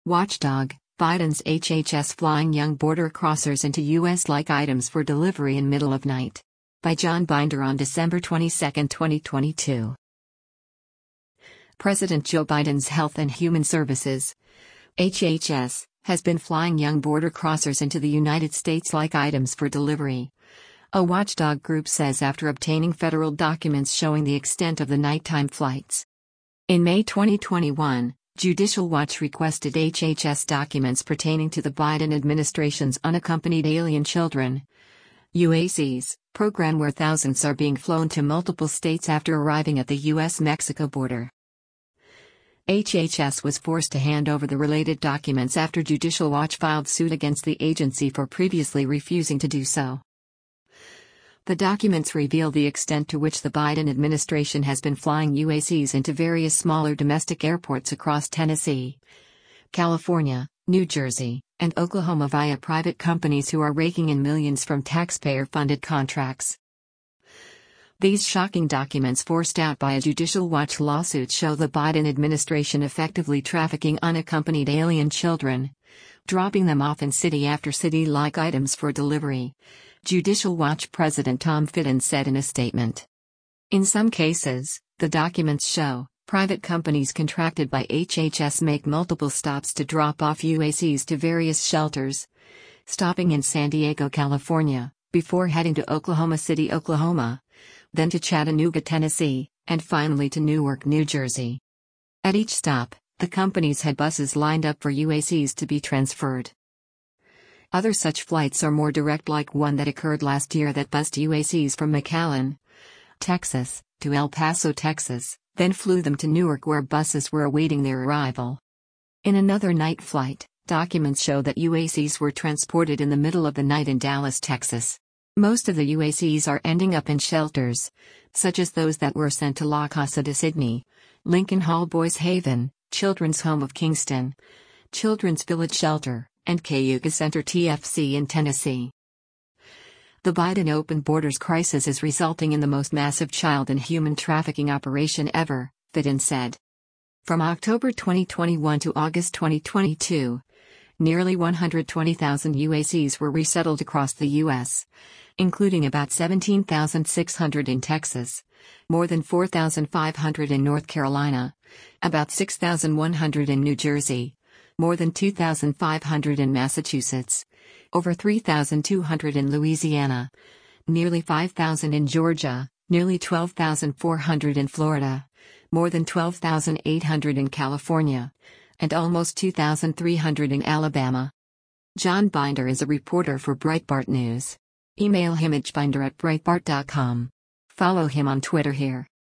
Watchdog, Biden's HHS flying young border crossers into U.S.-like items for delivery in middle of night. By John Binder on December 22, 2022. President Joe Biden's Health and Human Services, HHS, has been flying young border crossers into the United States like items for delivery. A watchdog group says after obtaining federal documents showing the extent of the nighttime flights. In May 2021, Judicial Watch requested HHS documents pertaining to the Biden administration's Unaccompanied Alien Children (UACs) program, where thousands are being flown to multiple states after arriving at the U.S.-Mexico border. HHS was forced to hand over the related documents after Judicial Watch filed suit against the agency for previously refusing to do so. The documents reveal the extent to which the Biden administration has been flying UACs into various smaller domestic airports across Tennessee, California, New Jersey, and Oklahoma via private companies who are raking in millions from taxpayer-funded contracts. These shocking documents forced out by a Judicial Watch lawsuit show the Biden administration effectively trafficking unaccompanied alien children, dropping them off in city after city like items for delivery, Judicial Watch President Tom Fitton said in a statement. In some cases, the documents show, private companies contracted by HHS make multiple stops to drop off UACs to various shelters, stopping in San Diego, California, before heading to Oklahoma City, Oklahoma, then to Chattanooga, Tennessee, and finally to Newark, New Jersey. At each stop, the companies had buses lined up for UACs to be transferred. Other such flights are more direct, like one that occurred last year that bussed UACs from McAllen, Texas, to El Paso, Texas, then flew them to Newark where buses were awaiting their arrival. In another night flight, documents show that UACs were transported in the middle of the night in Dallas, Texas. Most of the UACs are ending up in shelters, such as those that were sent to La Casa de Sydney, Lincoln Hall Boys Haven, Children's Home of Kingston, Children's Village Shelter, and Cayuga Center TFC in Tennessee. The Biden open borders crisis is resulting in the most massive child and human trafficking operation ever, Fitton said. From October 2021 to August 2022, nearly 120,000 UACs were resettled across the U.S., including about 17,600 in Texas, more than 4,500 in North Carolina, about 6,100 in New Jersey, more than 2,500 in Massachusetts, over 3,200 in Louisiana, nearly 5,000 in Georgia, nearly 12,400 in Florida, more than 12,800 in California, and almost 2,300 in Alabama. John Binder is a reporter for Breitbart News. Email him at binder@breitbart.com. Follow him on Twitter here.